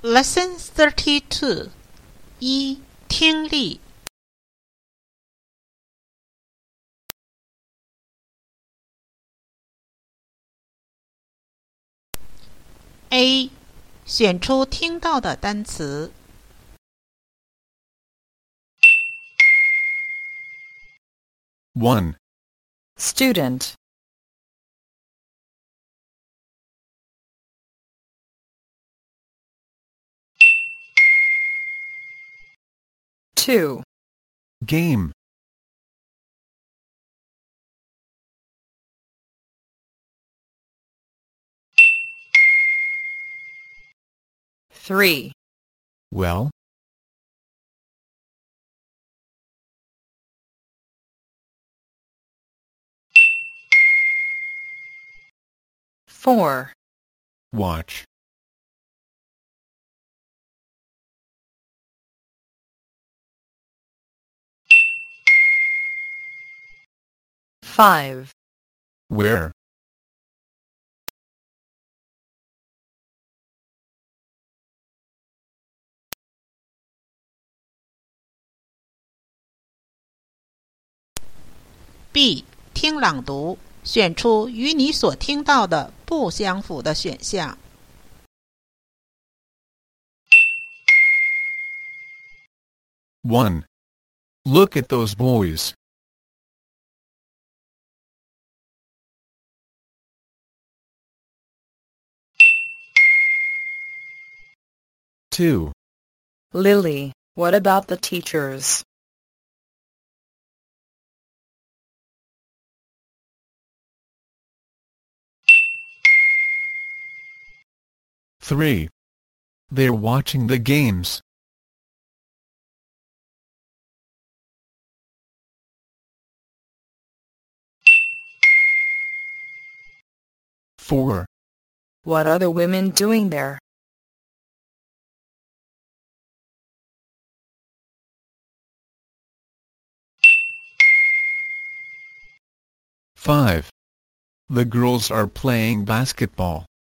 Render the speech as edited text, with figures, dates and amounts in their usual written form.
Lesson 32 一听力 A 选出听到的单词 1. Student. 2. Game. 3. Well. 4. Watch. 5. Where? ？B 听朗读，选出与你所听到的不相符的选项。 1. Look at those boys. 2. Lily, what about the teachers? 3. They're watching the games. 4. What are the women doing there? 5. The girls are playing basketball.